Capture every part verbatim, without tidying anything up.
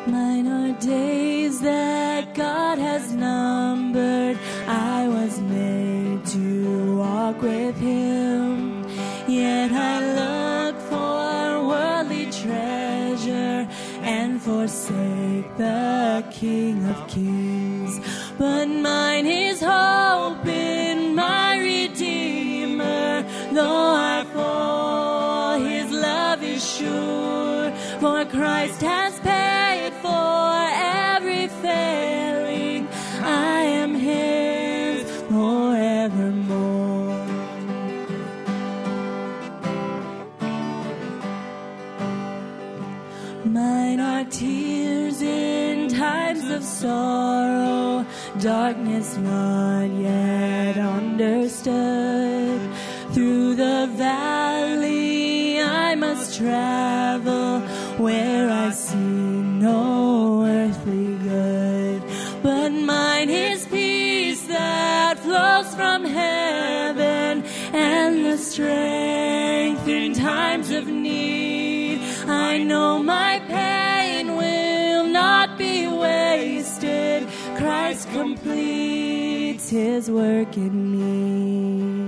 Mine are days that God has numbered. I was made to walk with Him. Yet I look for worldly treasure and forsake the King of Kings. But mine is hope in my Redeemer. Though I fall, His love is sure. For Christ has paid for every failing. I am His forevermore. Mine are tears in times of sorrow, darkness not yet understood. Through the valley I must travel, where I see no earthly good. But mine is peace that flows from heaven, and the strength in times of need. I know my pain will not be wasted. Christ completes His work in me.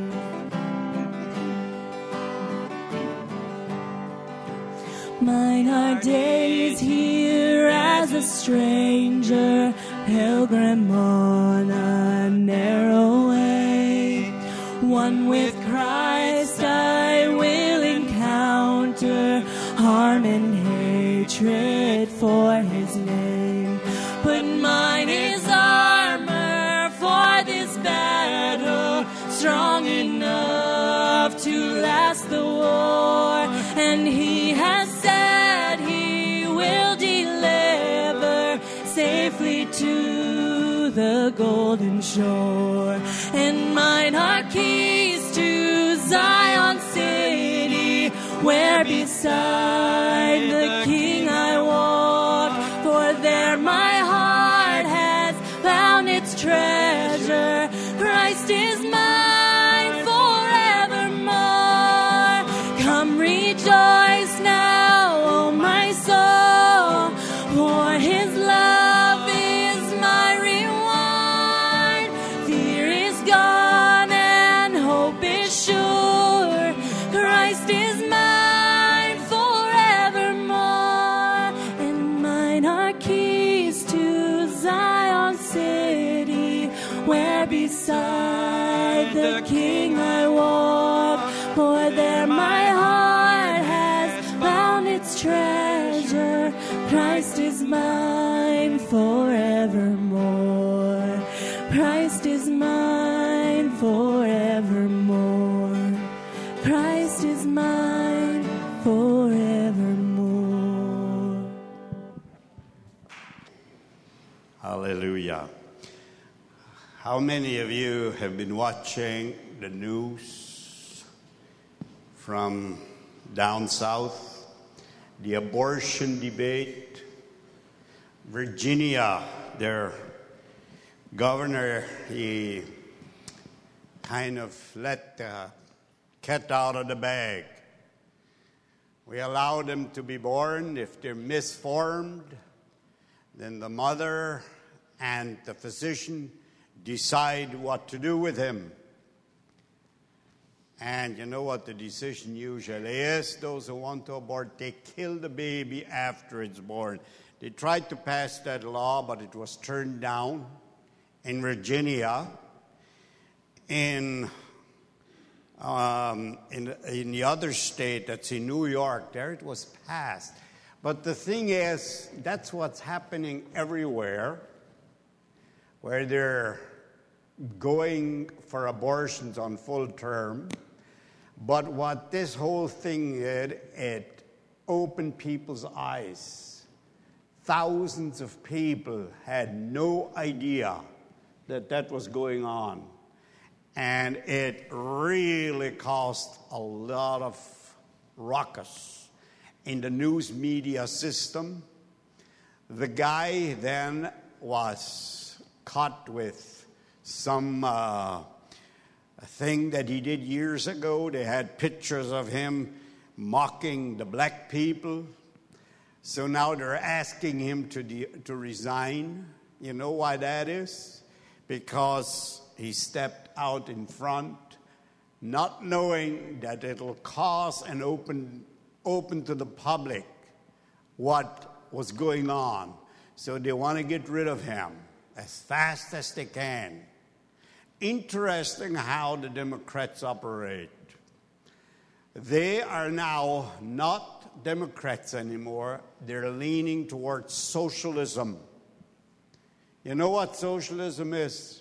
Mine are days here as a stranger, pilgrim on a narrow way. One with Christ I will encounter harm and hatred for His name. But mine is armor for this battle, strong enough to last the war. And He has said He will deliver safely to the golden shore. And mine are keys to Zion city, where beside the King I walk. For there my heart has found its treasure. Christ is mine forevermore. Come rejoice now, O my soul, for His love is my reward. Fear is gone and hope is sure. Christ is mine forevermore. And mine are keys to Zion city, where beside the King I walk. For there my heart has found its treasure. Christ is mine forevermore. Christ is mine forevermore. Christ is mine forevermore. Hallelujah. How many of you have been watching the news from down south? The abortion debate. Virginia, their governor, he kind of let the cat out of the bag. We allow them to be born. If they're misformed, then the mother and the physician decide what to do with him. And you know what the decision usually is? Those who want to abort, they kill the baby after it's born. They tried to pass that law, but it was turned down in Virginia. In um, in, in the other state, that's in New York, there it was passed. But the thing is, that's what's happening everywhere, where they're going for abortions on full term. But what this whole thing did, it opened people's eyes. Thousands of people had no idea that that was going on. And it really caused a lot of ruckus in the news media system. The guy then was caught with some uh, thing that he did years ago. They had pictures of him mocking the black people. So now they're asking him to, de- to resign. You know why that is? Because he stepped out in front, not knowing that it'll cause and open, open to the public what was going on. So they want to get rid of him as fast as they can. Interesting how the Democrats operate. They are now not Democrats anymore. They're leaning towards socialism. You know what socialism is?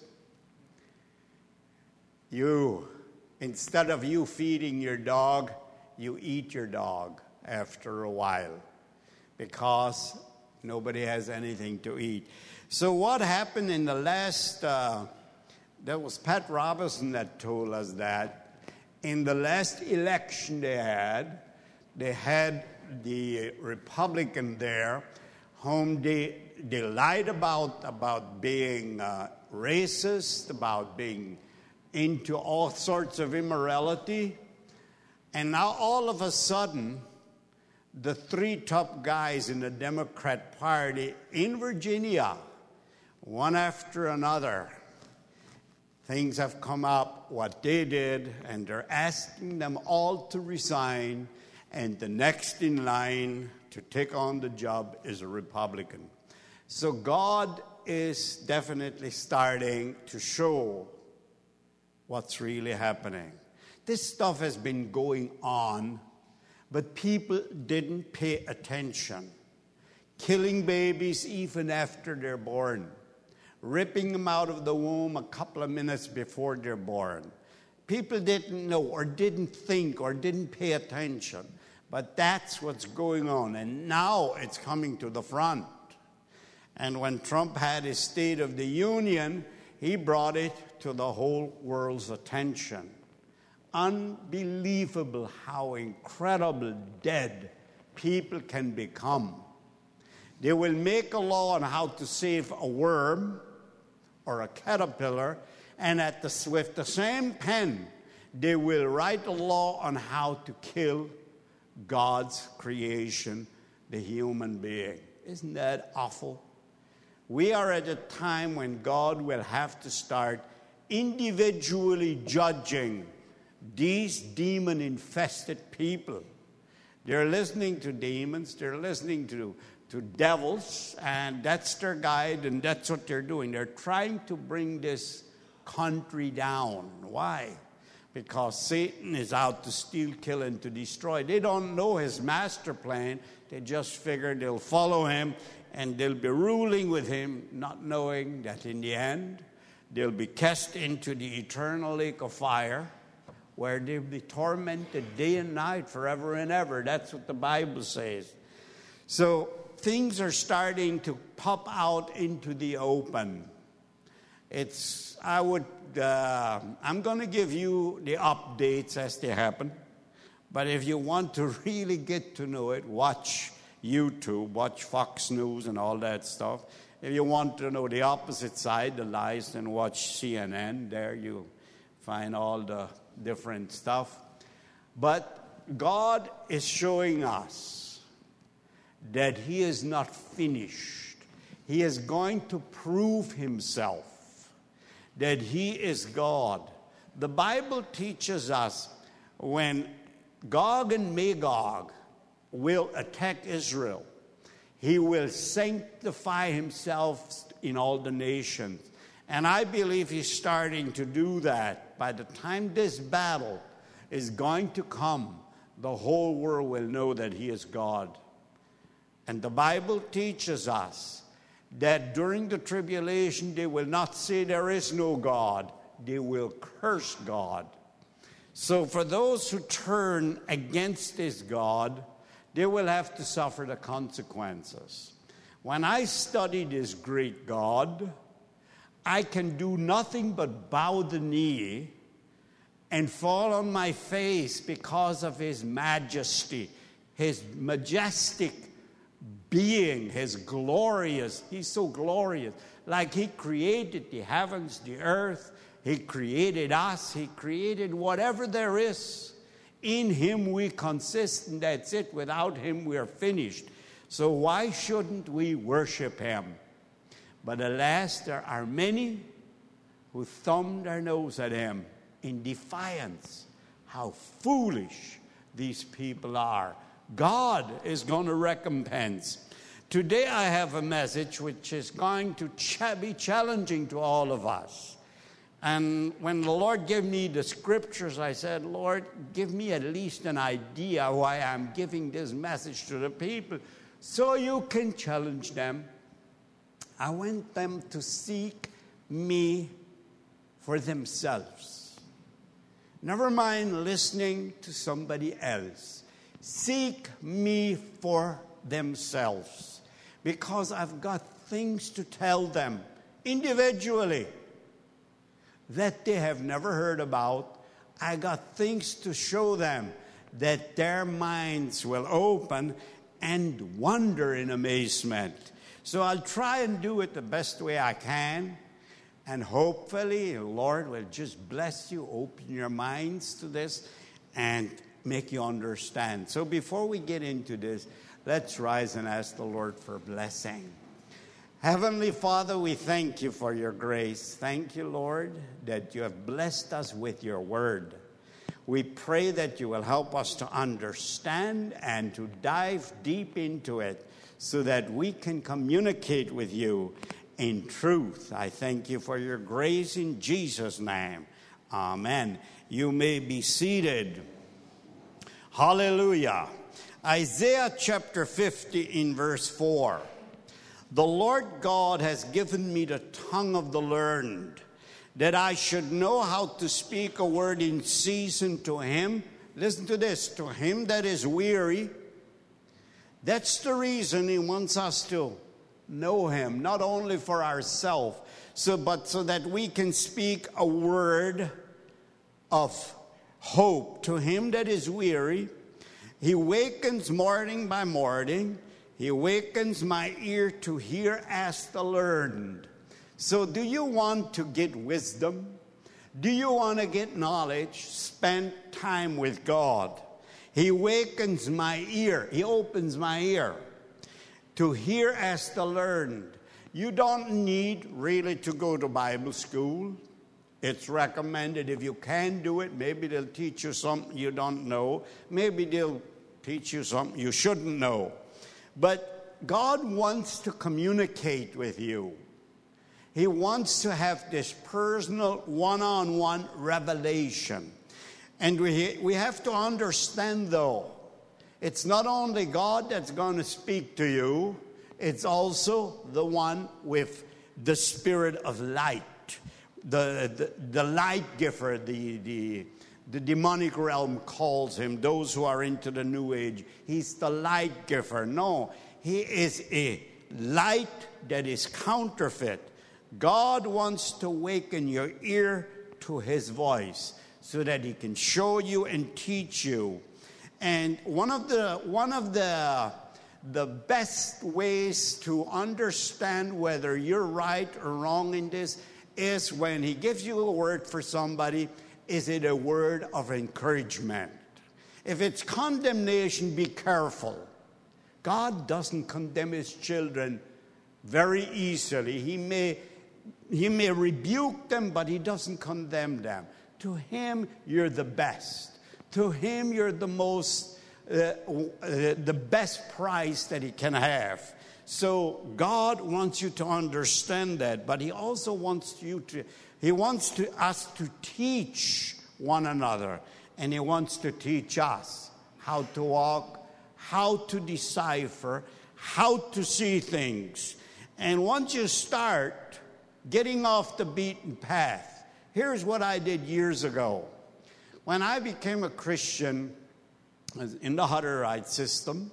You, instead of you feeding your dog, you eat your dog after a while because nobody has anything to eat. So what happened in the last, uh, that was Pat Robertson that told us that. In the last election they had, they had the Republican there, whom they, they lied about, about being uh, racist, about being into all sorts of immorality. And now all of a sudden, the three top guys in the Democrat Party in Virginia, one after another, things have come up, what they did, and they're asking them all to resign, and the next in line to take on the job is a Republican. So God is definitely starting to show what's really happening. This stuff has been going on, but people didn't pay attention. Killing babies even after they're born. Ripping them out of the womb a couple of minutes before they're born. People didn't know or didn't think or didn't pay attention. But that's what's going on. And now it's coming to the front. And when Trump had his State of the Union, he brought it to the whole world's attention. Unbelievable how incredible dead people can become. They will make a law on how to save a worm or a caterpillar, and at the, with the same pen, they will write a law on how to kill God's creation, the human being. Isn't that awful? We are at a time when God will have to start individually judging these demon-infested people. They're listening to demons, they're listening to, to devils, and that's their guide, and that's what they're doing. They're trying to bring this country down. Why? Because Satan is out to steal, kill, and to destroy. They don't know his master plan. They just figure they'll follow him, and they'll be ruling with him, not knowing that in the end, they'll be cast into the eternal lake of fire, where they'll be tormented day and night forever and ever. That's what the Bible says. So things are starting to pop out into the open. It's, I would, uh, I'm going to give you the updates as they happen. But if you want to really get to know it, watch YouTube, watch Fox News and all that stuff. If you want to know the opposite side, the lies, then watch C N N. There you find all the different stuff. But God is showing us that he is not finished. He is going to prove himself that he is God. The Bible teaches us when Gog and Magog will attack Israel, he will sanctify himself in all the nations. And I believe he's starting to do that. By the time this battle is going to come, the whole world will know that he is God. And the Bible teaches us that during the tribulation, they will not say there is no God. They will curse God. So for those who turn against this God, they will have to suffer the consequences. When I study this great God, I can do nothing but bow the knee and fall on my face because of his majesty, his majestic being, his glorious, he's so glorious. Like he created the heavens, the earth, he created us, he created whatever there is. In him we consist, and that's it. Without him we are finished. So why shouldn't we worship him? But alas, there are many who thumb their nose at him in defiance. How foolish these people are. God is going to recompense. Today I have a message which is going to ch- be challenging to all of us. And when the Lord gave me the scriptures, I said, Lord, give me at least an idea why I'm giving this message to the people so you can challenge them. I want them to seek me for themselves. Never mind listening to somebody else. Seek me for themselves, because I've got things to tell them individually that they have never heard about. I got things to show them that their minds will open and wonder in amazement. So I'll try and do it the best way I can. And hopefully, the Lord will just bless you, open your minds to this, and make you understand. So before we get into this, let's rise and ask the Lord for blessing. Heavenly Father, we thank you for your grace. Thank you, Lord, that you have blessed us with your word. We pray that you will help us to understand and to dive deep into it so that we can communicate with you in truth. I thank you for your grace in Jesus' name. Amen. You may be seated. Hallelujah. Isaiah chapter fifty in verse four. The Lord God has given me the tongue of the learned, that I should know how to speak a word in season to him. Listen to this, to him that is weary. That's the reason he wants us to know him, not only for ourselves, so but so that we can speak a word of hope to him that is weary. He wakens morning by morning. He awakens my ear to hear as the learned. So do you want to get wisdom? Do you want to get knowledge? Spend time with God. He wakens my ear. He opens my ear to hear as the learned. You don't need really to go to Bible school. It's recommended. If you can do it, maybe they'll teach you something you don't know. Maybe they'll teach you something you shouldn't know. But God wants to communicate with you. He wants to have this personal one-on-one revelation. And we, we have to understand, though, it's not only God that's going to speak to you, it's also the one with the spirit of light, the, the, the light giver, the, the, the demonic realm calls him, those who are into the New Age. He's the light giver. No, he is a light that is counterfeit. God wants to awaken your ear to his voice so that he can show you and teach you. And one of the one of the the best ways to understand whether you're right or wrong in this is when he gives you a word for somebody, is it a word of encouragement? If it's condemnation, be careful. God doesn't condemn his children very easily. He may He may rebuke them, but he doesn't condemn them. To him, you're the best. To him, you're the most, uh, uh, the best prize that he can have. So God wants you to understand that, but he also wants you to, he wants to, us to teach one another, and he wants to teach us how to walk, how to decipher, how to see things. And once you start getting off the beaten path, here's what I did years ago. When I became a Christian in the Hutterite system,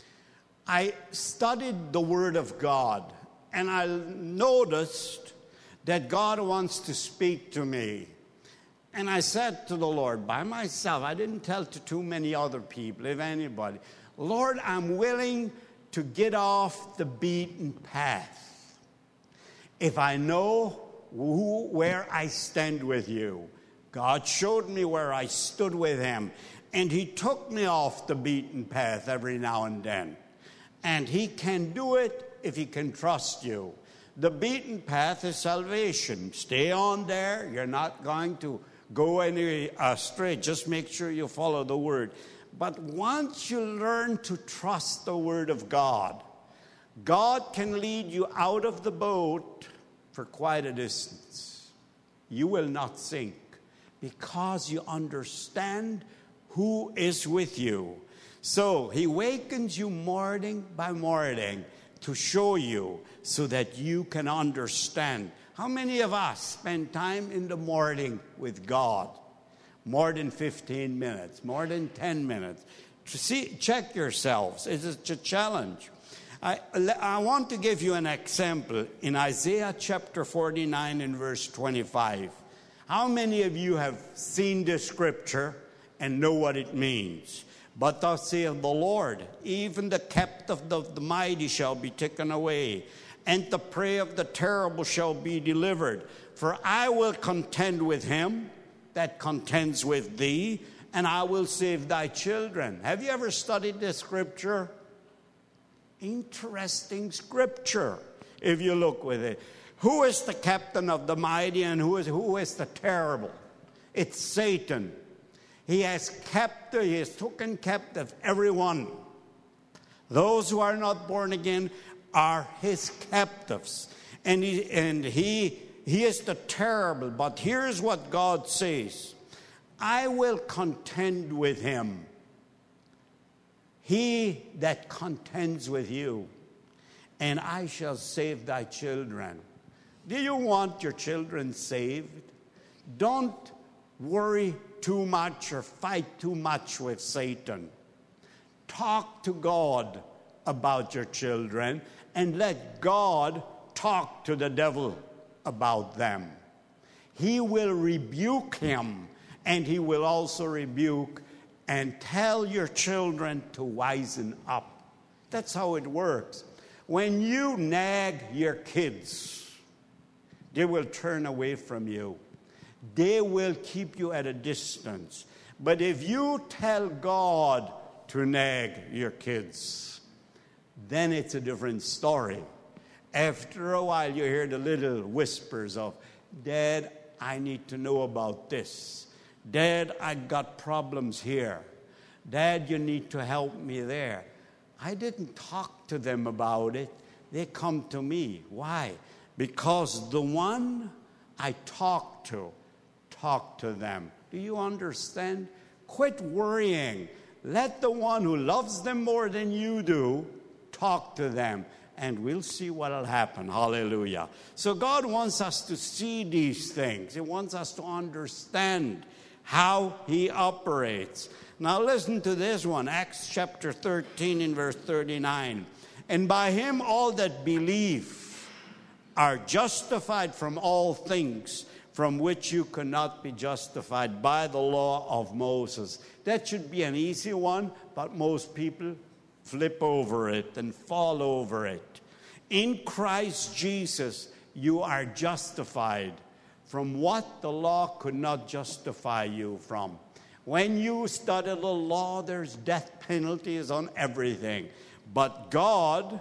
I studied the Word of God, and I noticed that God wants to speak to me. And I said to the Lord, by myself, I didn't tell to too many other people, if anybody, Lord, I'm willing to get off the beaten path if I know who, where I stand with you. God showed me where I stood with him, and he took me off the beaten path every now and then. And he can do it if he can trust you. The beaten path is salvation. Stay on there. You're not going to go any astray. Just make sure you follow the word. But once you learn to trust the word of God, God can lead you out of the boat for quite a distance. You will not sink because you understand who is with you. So he wakens you morning by morning to show you so that you can understand. How many of us spend time in the morning with God? More than fifteen minutes, more than ten minutes. See, check yourselves. It's a challenge. I, I want to give you an example in Isaiah chapter forty-nine and verse twenty-five. How many of you have seen this scripture and know what it means? But thus saith the Lord, even the captive of the mighty shall be taken away, and the prey of the terrible shall be delivered. For I will contend with him that contends with thee, and I will save thy children. Have you ever studied this scripture? Interesting scripture, if you look with it. Who is the captain of the mighty and who is, who is the terrible? It's Satan. He has captive, he has taken captive everyone. Those who are not born again are his captives. And he, and he, he is the terrible. But here's what God says. I will contend with him. He that contends with you, and I shall save thy children. Do you want your children saved? Don't worry too much or fight too much with Satan. Talk to God about your children and let God talk to the devil about them. He will rebuke him, and he will also rebuke and tell your children to wisen up. That's how it works. When you nag your kids, they will turn away from you. They will keep you at a distance. But if you tell God to nag your kids, then it's a different story. After a while, you hear the little whispers of, Dad, I need to know about this. Dad, I got problems here. Dad, you need to help me there. I didn't talk to them about it. They come to me. Why? Because the one I talk to, talk to them. Do you understand? Quit worrying. Let the one who loves them more than you do talk to them, and we'll see what will happen. Hallelujah. So God wants us to see these things. He wants us to understand how he operates. Now listen to this one, Acts chapter thirteen in verse thirty-nine. And by him all that believe are justified from all things from which you cannot be justified by the law of Moses. That should be an easy one, but most people flip over it and fall over it. In Christ Jesus, you are justified from what the law could not justify you from. When you study the law, there's death penalties on everything. But God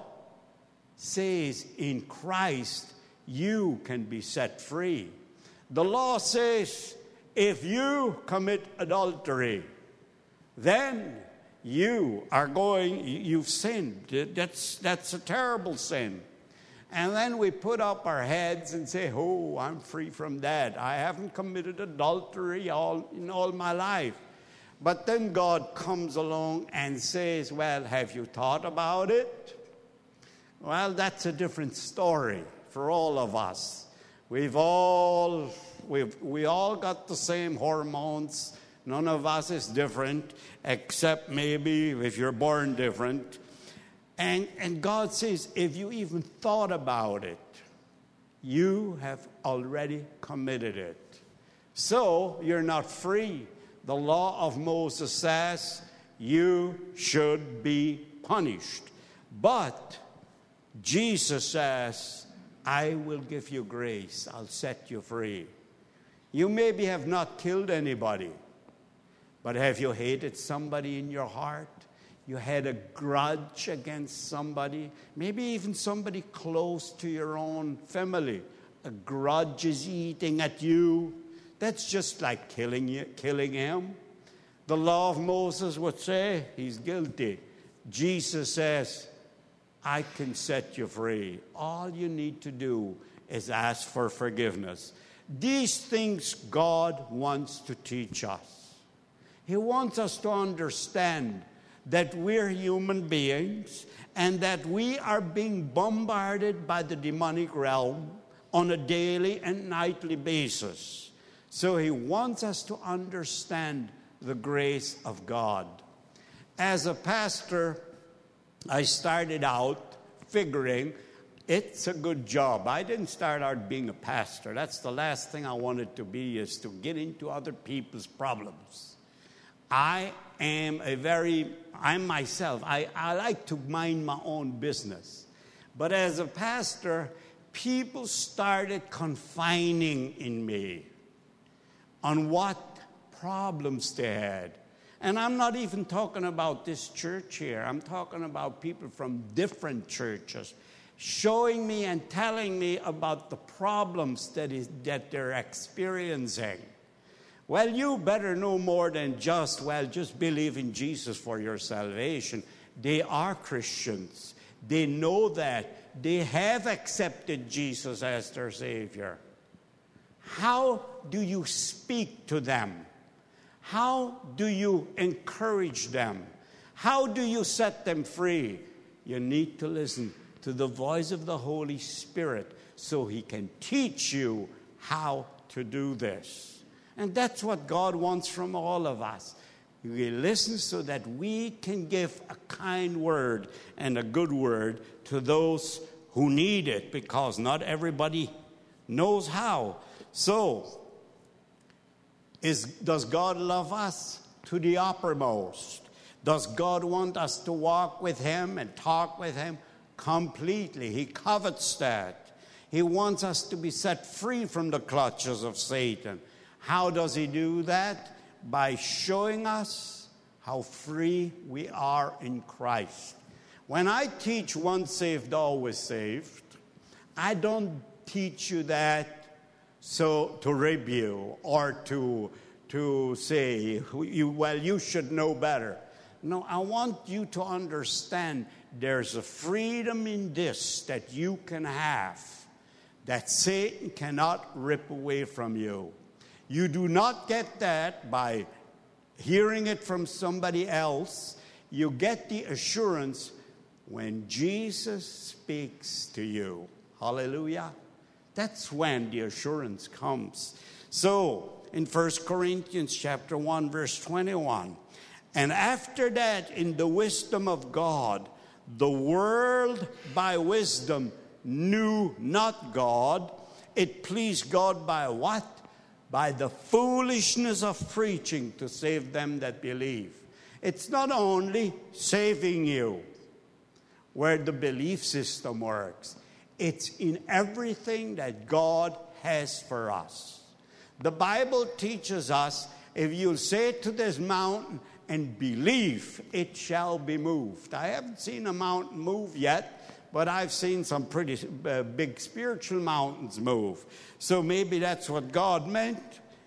says in Christ, you can be set free. The law says, if you commit adultery, then you are going, you've sinned. That's, that's a terrible sin. And then we put up our heads and say, oh, I'm free from that. I haven't committed adultery all in all my life. But then God comes along and says, well, have you thought about it? Well, that's a different story for all of us. We've all, we've, we all got the same hormones. None of us is different, except maybe if you're born different. And, and God says, if you even thought about it, you have already committed it. So you're not free. The law of Moses says you should be punished. But Jesus says, I will give you grace. I'll set you free. You maybe have not killed anybody, but have you hated somebody in your heart? you had a grudge against somebody, maybe even somebody close to your own family. A grudge is eating at you. That's just like killing you, killing him. The law of Moses would say he's guilty. Jesus says, I can set you free. All you need to do is ask for forgiveness. These things God wants to teach us. He wants us to understand that we're human beings and that we are being bombarded by the demonic realm on a daily and nightly basis. So he wants us to understand the grace of God. As a pastor, I started out figuring it's a good job. I didn't start out being a pastor. That's the last thing I wanted to be, is to get into other people's problems. I am a very, I myself, I, I like to mind my own business. But as a pastor, people started confining in me on what problems they had. And I'm not even talking about this church here. I'm talking about people from different churches showing me and telling me about the problems that is that they're experiencing. Well, you better know more than just, well, just believe in Jesus for your salvation. They are Christians. They know that. They have accepted Jesus as their Savior. How do you speak to them? How do you encourage them? How do you set them free? You need to listen to the voice of the Holy Spirit so He can teach you how to do this. And that's what God wants from all of us. We listen so that we can give a kind word and a good word to those who need it, because not everybody knows how. So, is, does God love us? To the uppermost. Does God want us to walk with Him and talk with Him? Completely. He covets that. He wants us to be set free from the clutches of Satan. How does He do that? By showing us how free we are in Christ. When I teach once saved, always saved, I don't teach you that so to rib you or to, to say, you, well, you should know better. No, I want you to understand there's a freedom in this that you can have that Satan cannot rip away from you. You do not get that by hearing it from somebody else. You get the assurance when Jesus speaks to you. Hallelujah. That's when the assurance comes. So, in First Corinthians chapter one, verse twenty-one, and after that, in the wisdom of God, the world by wisdom knew not God. It pleased God by what? By the foolishness of preaching to save them that believe. It's not only saving you where the belief system works. It's in everything that God has for us. The Bible teaches us, if you'll say to this mountain and believe, it shall be moved. I haven't seen a mountain move yet, but I've seen some pretty uh, big spiritual mountains move. So maybe that's what God meant.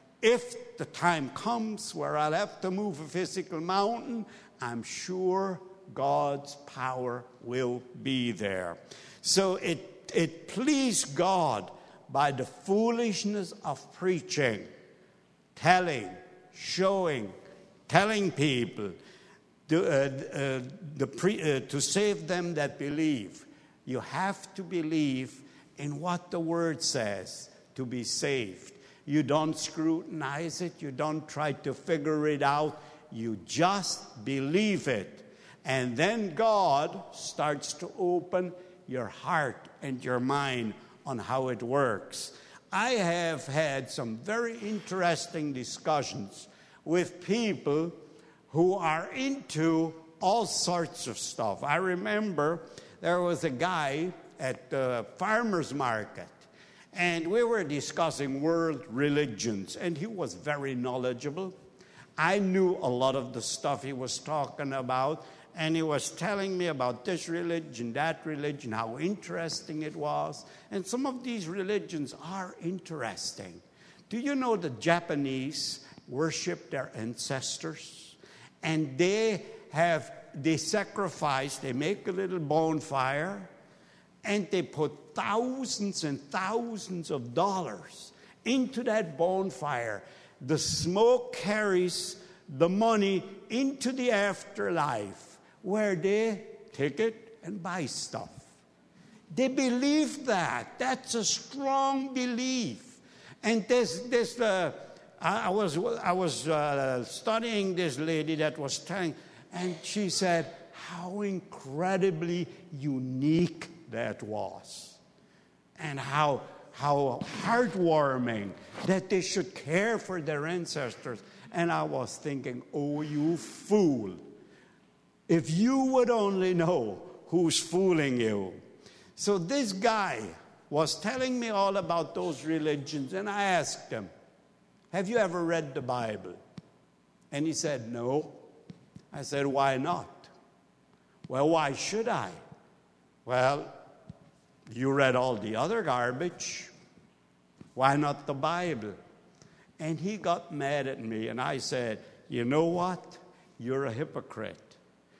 If the time comes where I'll have to move a physical mountain, I'm sure God's power will be there. So it, it pleased God by the foolishness of preaching, telling, showing, telling people to, uh, uh, the pre, uh, to save them that believe. You have to believe in what the Word says to be saved. You don't scrutinize it. You don't try to figure it out. You just believe it. And then God starts to open your heart and your mind on how it works. I have had some very interesting discussions with people who are into all sorts of stuff. I remember there was a guy at the farmer's market, and we were discussing world religions, and he was very knowledgeable. I knew a lot of the stuff he was talking about, and he was telling me about this religion, that religion, how interesting it was. And some of these religions are interesting. Do you know the Japanese worship their ancestors? And they have, they sacrifice, they make a little bonfire, and they put thousands and thousands of dollars into that bonfire. The smoke carries the money into the afterlife, where they take it and buy stuff. They believe that. That's a strong belief. And this, this, uh, I was, I was uh, studying this lady that was telling, and she said how incredibly unique that was, and how how heartwarming that they should care for their ancestors. And I was thinking, oh, you fool! If you would only know who's fooling you. So this guy was telling me all about those religions, and I asked him, have you ever read the Bible? And he said, no. I said, why not? Well, why should I? Well, you read all the other garbage. Why not the Bible? And he got mad at me, and I said, you know what? You're a hypocrite.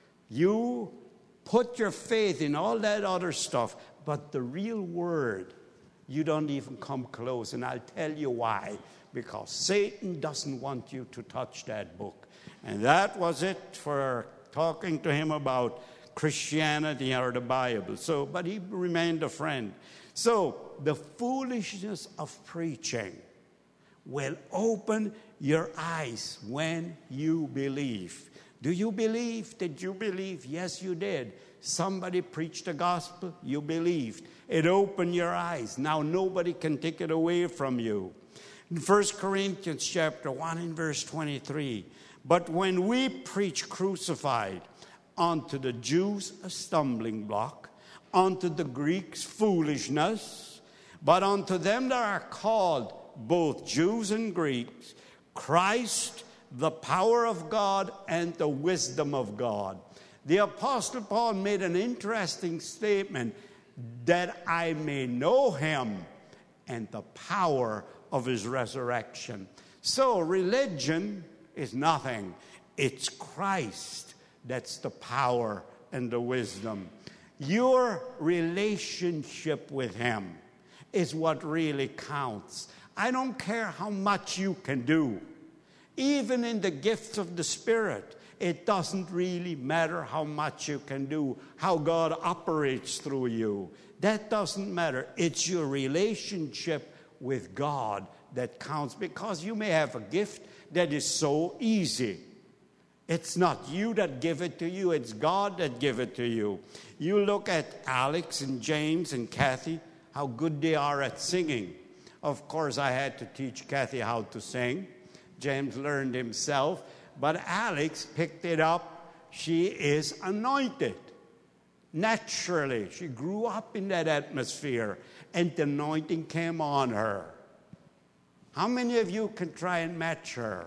You put your faith in all that other stuff, but the real word, you don't even come close. And I'll tell you why. Because Satan doesn't want you to touch that book. And that was it for talking to him about Christianity or the Bible. So, but he remained a friend. So, the foolishness of preaching will open your eyes when you believe. Do you believe? Did you believe? Yes, you did. Somebody preached the gospel, you believed. It opened your eyes. Now nobody can take it away from you. In First Corinthians chapter one and verse twenty-three, but when we preach crucified, unto the Jews a stumbling block, unto the Greeks foolishness, but unto them that are called, both Jews and Greeks, Christ, the power of God and the wisdom of God. The Apostle Paul made an interesting statement, that I may know him and the power of his resurrection. So religion is nothing. It's Christ that's the power and the wisdom. Your relationship with him is what really counts. I don't care how much you can do. Even in the gifts of the Spirit, it doesn't really matter how much you can do, how God operates through you. That doesn't matter. It's your relationship with God that counts, because you may have a gift that is so easy. It's not you that give it to you, it's God that give it to you. You look at Alex and James and Kathy, how good they are at singing. Of course, I had to teach Kathy how to sing. James learned himself, but Alex picked it up. She is anointed. Naturally, she grew up in that atmosphere, and the anointing came on her. How many of you can try and match her?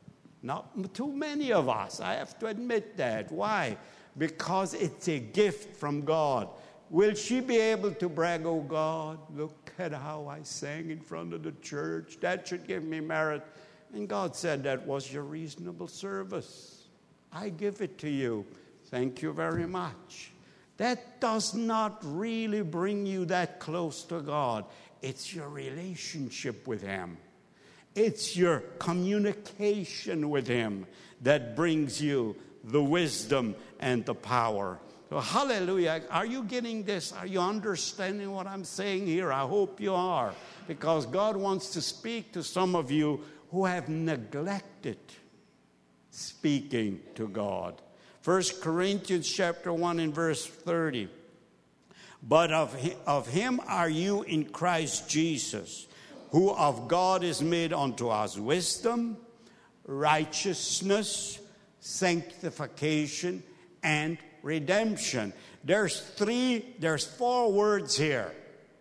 Not too many of us. I have to admit that. Why? Because it's a gift from God. Will she be able to brag, oh God, look at how I sang in front of the church. That should give me merit. And God said, that was your reasonable service. I give it to you. Thank you very much. That does not really bring you that close to God. It's your relationship with him. It's your communication with him that brings you the wisdom and the power. So hallelujah. Are you getting this? Are you understanding what I'm saying here? I hope you are, because God wants to speak to some of you who have neglected speaking to God. First Corinthians chapter one and verse thirty. But of him, of him are you in Christ Jesus, who of God is made unto us wisdom, righteousness, sanctification, and redemption. There's three, there's four words here.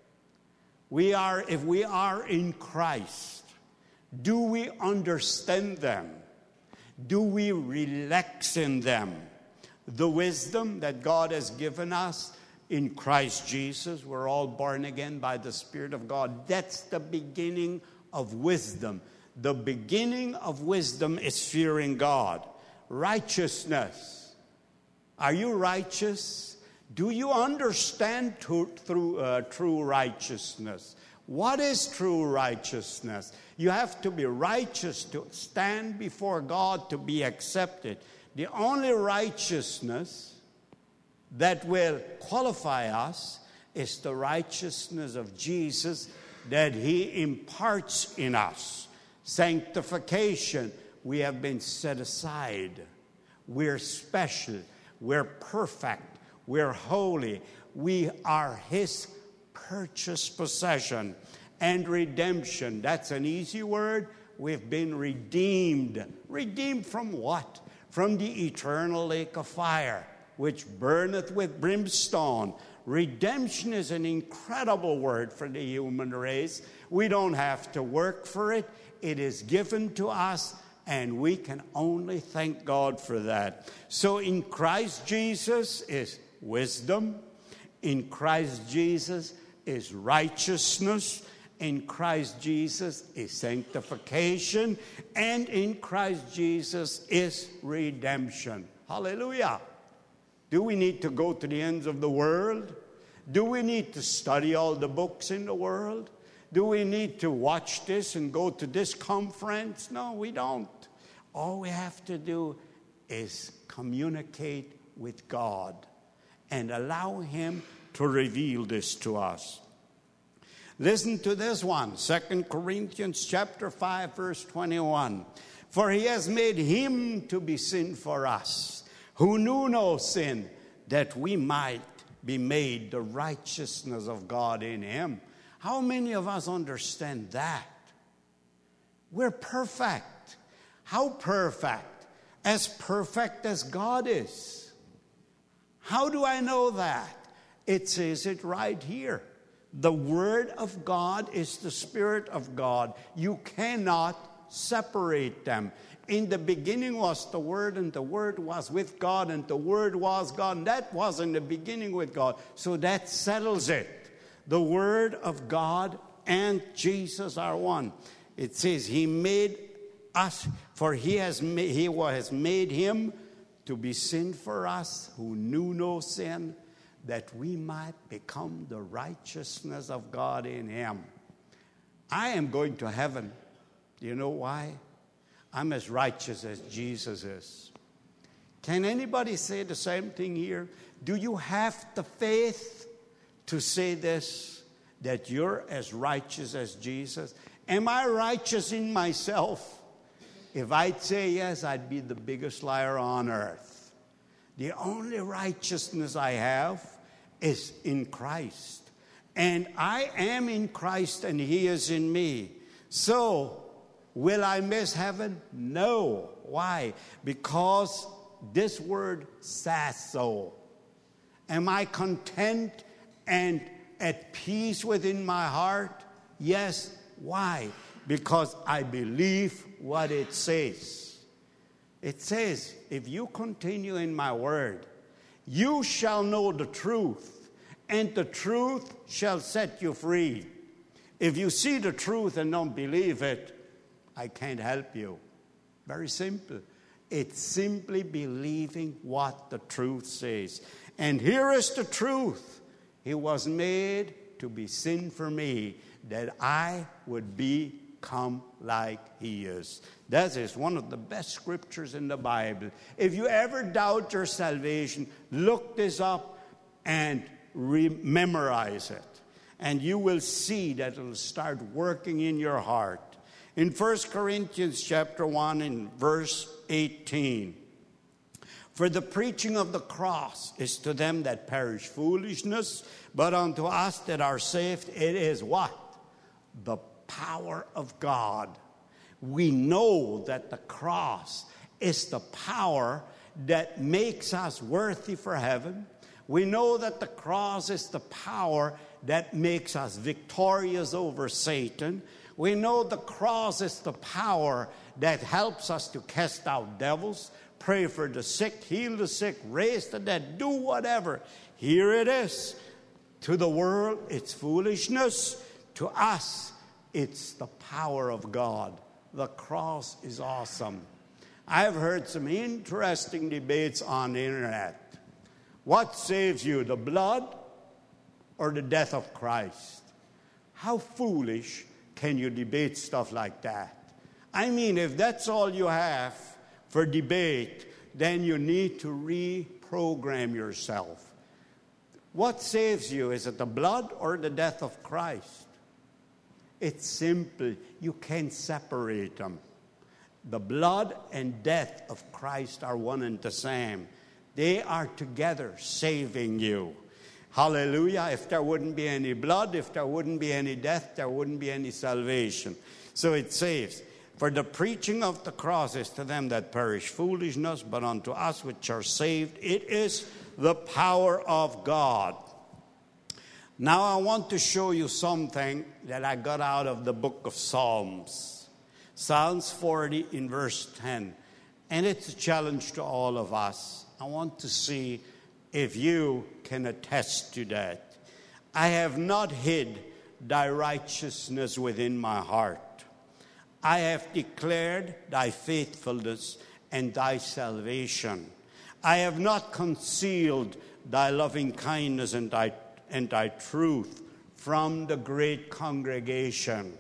We are, if we are in Christ, do we understand them? Do we relax in them? the wisdom that God has given us in Christ Jesus. We're all born again by the Spirit of God. That's the beginning of wisdom. The beginning of wisdom is fearing God. Righteousness. Are you righteous? Do you understand to, through uh, true righteousness? What is true righteousness? You have to be righteous to stand before God to be accepted. The only righteousness that will qualify us is the righteousness of Jesus that He imparts in us. Sanctification, we have been set aside. We're special. We're perfect. We're holy. We are His purchased possession. And redemption, that's an easy word. We've been redeemed. Redeemed from what? From the eternal lake of fire, which burneth with brimstone. Redemption is an incredible word for the human race. We don't have to work for it. It is given to us, and we can only thank God for that. So in Christ Jesus is wisdom. In Christ Jesus is righteousness. In Christ Jesus is sanctification. And in Christ Jesus is redemption. Hallelujah. Do we need to go to the ends of the world? Do we need to study all the books in the world? Do we need to watch this and go to this conference? No, we don't. All we have to do is communicate with God and allow Him to reveal this to us. Listen to this one, Second Corinthians chapter five, verse twenty-one. For He has made Him to be sin for us, who knew no sin, that we might be made the righteousness of God in Him. How many of us understand that? We're perfect. How perfect? As perfect as God is. How do I know that? It says it right here. The Word of God is the Spirit of God. You cannot separate them. In the beginning was the Word, and the Word was with God, and the Word was God. And that was in the beginning with God. So that settles it. The Word of God and Jesus are one. It says He made us, for He has made, He has made Him to be sin for us who knew no sin, that we might become the righteousness of God in Him. I am going to heaven. Do you know why? I'm as righteous as Jesus is. Can anybody say the same thing here? Do you have the faith to say this, that you're as righteous as Jesus? Am I righteous in myself? If I'd say yes, I'd be the biggest liar on earth. The only righteousness I have is in Christ. And I am in Christ and He is in me. So, will I miss heaven? No. Why? Because this word says so. Am I content and at peace within my heart? Yes. Why? Because I believe what it says. It says, if you continue in my word, you shall know the truth, and the truth shall set you free. If you see the truth and don't believe it, I can't help you. Very simple. It's simply believing what the truth says. And here is the truth. He was made to be sin for me, that I would become like He is. That is one of the best scriptures in the Bible. If you ever doubt your salvation, look this up and re- memorize it. And you will see that it will start working in your heart. In First Corinthians chapter one in verse eighteen, for the preaching of the cross is to them that perish foolishness, but unto us that are saved it is what? The power of God. We know that the cross is the power that makes us worthy for heaven. We know that the cross is the power that makes us victorious over Satan. We know the cross is the power that helps us to cast out devils, pray for the sick, heal the sick, raise the dead, do whatever. Here it is. To the world, it's foolishness. To us, it's the power of God. The cross is awesome. I've heard some interesting debates on the internet. What saves you, the blood or the death of Christ? How foolish can you debate stuff like that? I mean, if that's all you have for debate, then you need to reprogram yourself. What saves you? Is it the blood or the death of Christ? It's simple. You can't separate them. The blood and death of Christ are one and the same. They are together saving you. Hallelujah. If there wouldn't be any blood, if there wouldn't be any death, there wouldn't be any salvation. So it saves. For the preaching of the cross is to them that perish foolishness, but unto us which are saved, it is the power of God. Now I want to show you something that I got out of the book of Psalms. Psalms forty in verse ten. And it's a challenge to all of us. I want to see if you can attest to that. I have not hid thy righteousness within my heart. I have declared thy faithfulness and thy salvation. I have not concealed thy loving kindness and thy, and thy truth from the great congregation.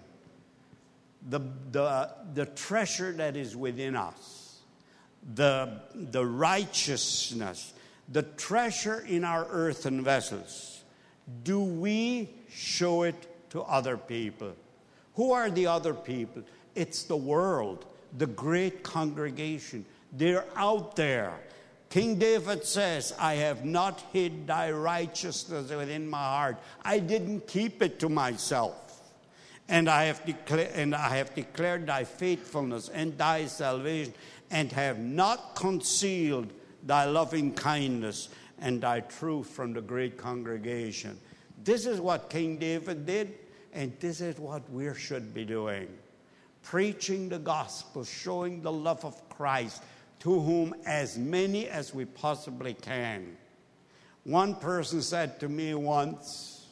The, the, the treasure that is within us, the, the righteousness, the treasure in our earthen vessels, do we show it to other people? Who are the other people? It's the world, the great congregation. They're out there. King David says, I have not hid thy righteousness within my heart. I didn't keep it to myself. And I have declared, and I have declared thy faithfulness and thy salvation, and have not concealed thy loving kindness and thy truth from the great congregation. This is what King David did, and this is what we should be doing. Preaching the gospel, showing the love of Christ to whom as many as we possibly can. One person said to me once,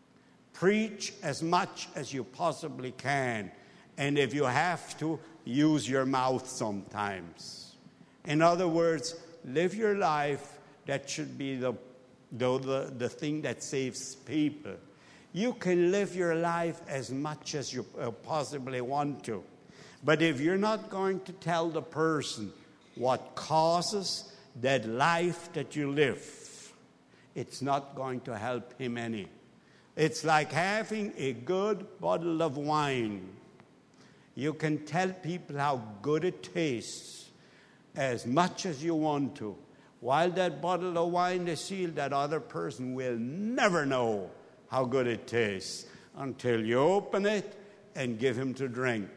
preach as much as you possibly can, and if you have to, use your mouth sometimes. In other words, live your life. That should be the, the, the, the thing that saves people. You can live your life as much as you possibly want to. But if you're not going to tell the person what causes that life that you live, it's not going to help him any. It's like having a good bottle of wine. You can tell people how good it tastes as much as you want to. While that bottle of wine is sealed, that other person will never know how good it tastes until you open it and give him to drink.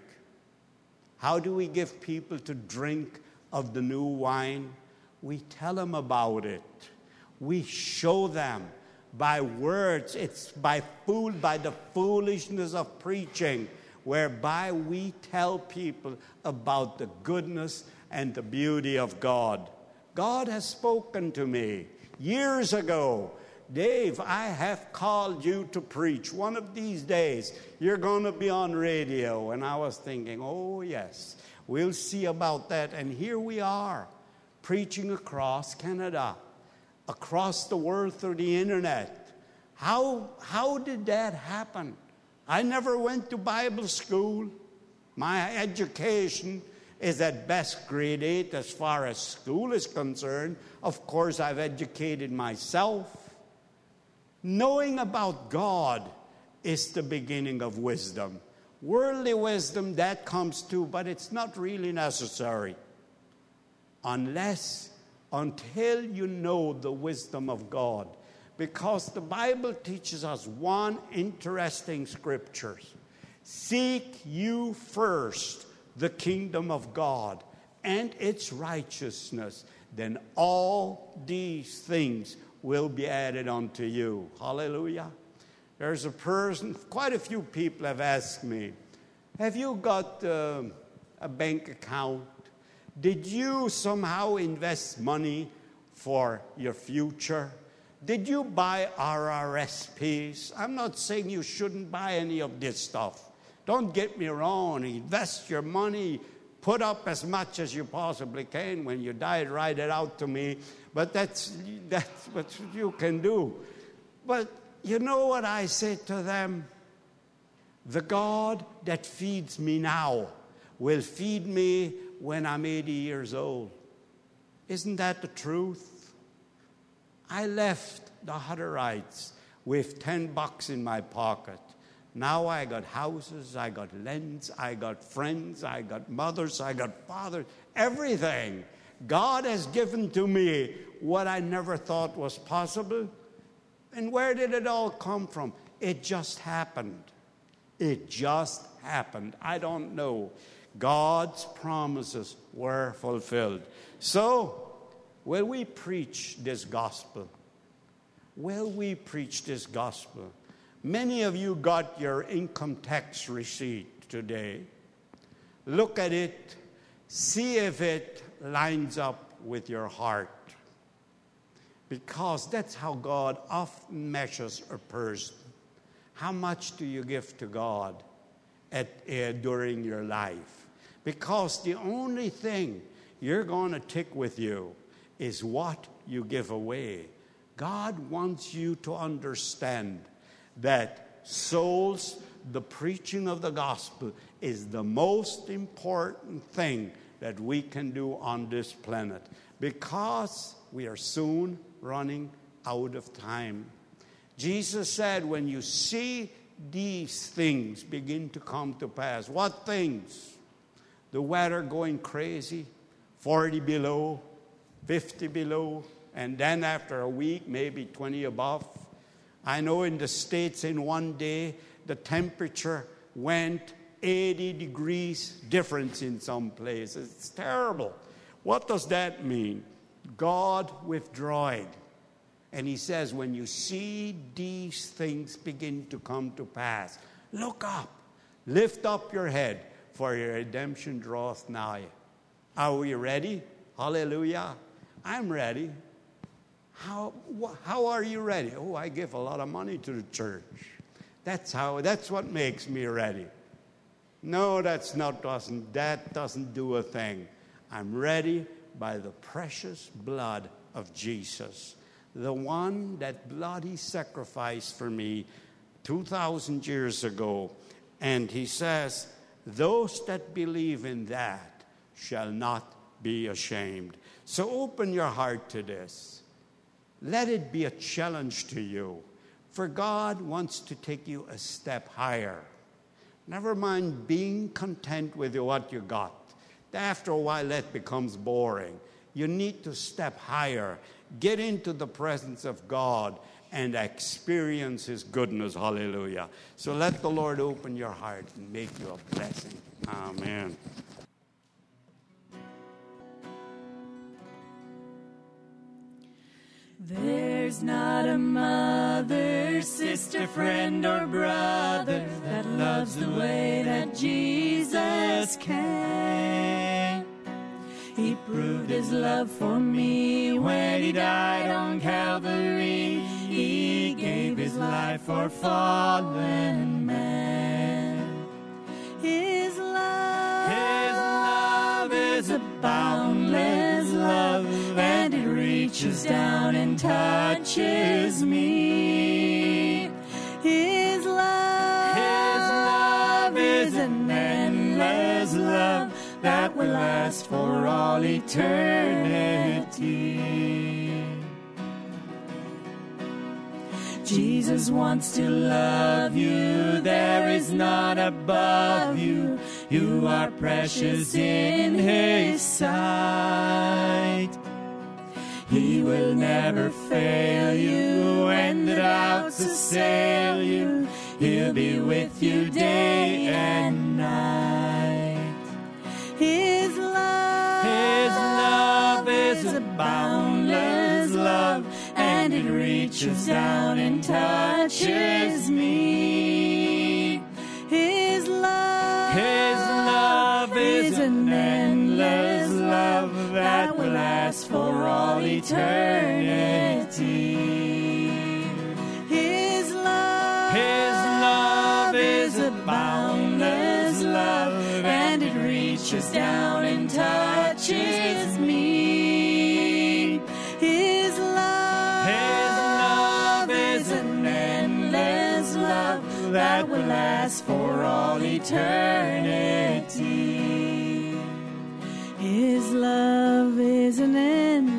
How do we give people to drink of the new wine? We tell them about it. We show them by words. It's by fool, by the foolishness of preaching, whereby we tell people about the goodness and the beauty of God. God has spoken to me years ago. Dave, I have called you to preach. One of these days, you're going to be on radio. And I was thinking, oh, yes, we'll see about that. And here we are, preaching across Canada, across the world through the internet. How, how did that happen? I never went to Bible school. My education is at best grade eight as far as school is concerned. Of course, I've educated myself. Knowing about God is the beginning of wisdom. Worldly wisdom, that comes too, but it's not really necessary. Unless, until you know the wisdom of God. Because the Bible teaches us one interesting scripture. Seek you first the kingdom of God and its righteousness, then all these things will be added unto you. Hallelujah. There's a person, quite a few people have asked me, have you got uh, a bank account? Did you somehow invest money for your future? Did you buy R R S Ps? I'm not saying you shouldn't buy any of this stuff. Don't get me wrong. Invest your money. Put up as much as you possibly can. When you die, write it out to me. But that's, that's what you can do. But you know what I say to them? The God that feeds me now will feed me when I'm eighty years old. Isn't that the truth? I left the Hutterites with ten bucks in my pocket. Now I got houses, I got lands, I got friends, I got mothers, I got fathers, everything. God has given to me what I never thought was possible. And where did it all come from? It just happened. It just happened. I don't know. God's promises were fulfilled. So, will we preach this gospel? Will we preach this gospel? Many of you got your income tax receipt today. Look at it. See if it lines up with your heart. Because that's how God often measures a person. How much do you give to God at, uh, during your life? Because the only thing you're going to take with you is what you give away. God wants you to understand that souls, the preaching of the gospel, is the most important thing that we can do on this planet. Because we are soon running out of time. Jesus said, when you see these things begin to come to pass, what things? The weather going crazy, forty below, fifty below, and then after a week, maybe twenty above. I know in the States in one day, the temperature went eighty degrees difference in some places. It's terrible. What does that mean? God withdrawed. And he says, when you see these things begin to come to pass, look up, lift up your head, for your redemption draweth nigh. Are we ready? Hallelujah. I'm ready. How, wh- how are you ready? Oh, I give a lot of money to the church. That's how, that's what makes me ready. No, that's not, doesn't, that doesn't do a thing. I'm ready by the precious blood of Jesus. The one that bloody sacrificed for me two thousand years ago. And he says, those that believe in that shall not be ashamed. So open your heart to this. Let it be a challenge to you. For God wants to take you a step higher. Never mind being content with what you got. After a while, that becomes boring. You need to step higher. Get into the presence of God and experience His goodness. Hallelujah. So let the Lord open your heart and make you a blessing. Amen. There's not a mother, sister, friend, or brother that loves the way that Jesus can. He proved His love for me when He died on Calvary. He gave His life for fallen man. His love, His love is a boundless love, and it reaches down and touches me. His love, His love is an endless love that will last for all eternity. Jesus wants to love you. There is none above you. You are precious in His sight. He will never fail you when the doubts assail you. He'll be with you day and night. His love, His love is a boundless love, and it reaches down and touches me. His love, His love is an endless love eternity. His love, His love is a boundless love, and it reaches down and touches me. His love, His love is an endless love that will last for all eternity. His love is an endless